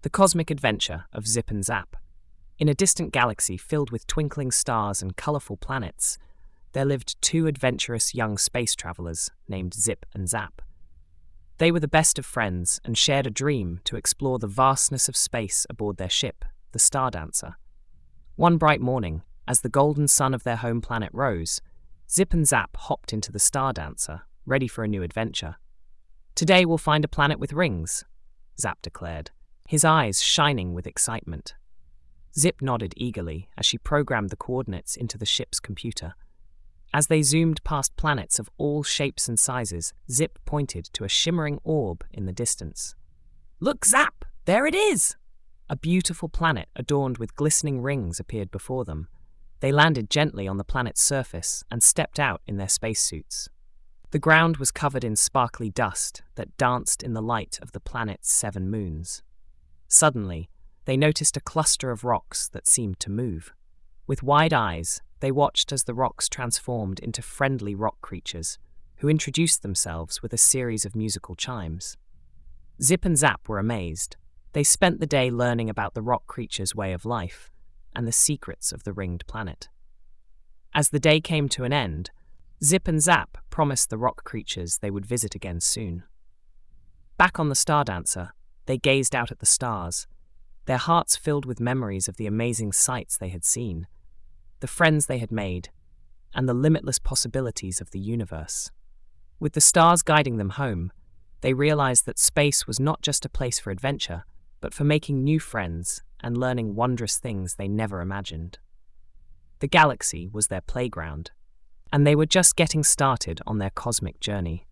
The cosmic adventure of Zip and Zap. In a distant galaxy filled with twinkling stars and colorful planets, there lived two adventurous young space travelers named Zip and Zap. They were the best of friends and shared a dream to explore the vastness of space aboard their ship, the Stardancer. One bright morning, as the golden sun of their home planet rose, Zip and Zap hopped into the Stardancer, ready for a new adventure. "Today we'll find a planet with rings," Zap declared, his eyes shining with excitement. Zip nodded eagerly as she programmed the coordinates into the ship's computer. As they zoomed past planets of all shapes and sizes, Zip pointed to a shimmering orb in the distance. "Look, Zap! There it is!" A beautiful planet adorned with glistening rings appeared before them. They landed gently on the planet's surface and stepped out in their spacesuits. The ground was covered in sparkly dust that danced in the light of the planet's 7 moons. Suddenly, they noticed a cluster of rocks that seemed to move. With wide eyes, they watched as the rocks transformed into friendly rock creatures, who introduced themselves with a series of musical chimes. Zip and Zap were amazed. They spent the day learning about the rock creatures' way of life and the secrets of the ringed planet. As the day came to an end, Zip and Zap promised the rock creatures they would visit again soon. Back on the Stardancer, they gazed out at the stars, their hearts filled with memories of the amazing sights they had seen, the friends they had made, and the limitless possibilities of the universe. With the stars guiding them home, they realized that space was not just a place for adventure, but for making new friends and learning wondrous things they never imagined. The galaxy was their playground, and they were just getting started on their cosmic journey.